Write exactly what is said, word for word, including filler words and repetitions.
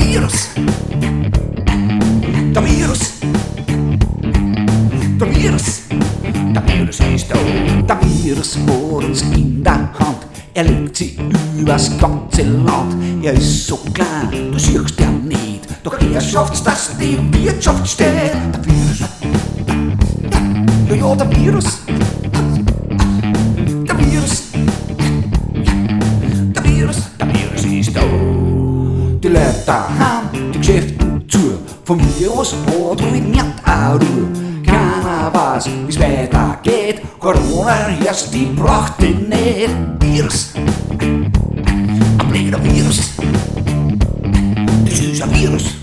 Virus. Der Virus. Der Virus. Der Virus ist da. Der Virus hat uns in der Hand. Er legt sich übers ganze Land. Er ist so klein, du siehst ihn nicht. Doch er schafft's, dass die Wirtschaft steht. Der Virus. Ja, ja, der Virus. Der Virus. Der Virus. Der Virus ist da. Die Leute daheim, die Geschäfte zu. Vom Virus hat ruiniert auch Ruhe. Keiner weiß, wie's weitergeht. Corona herrscht, die braucht den nicht. Virus. Ein blöder Virus. Das ist ein Virus.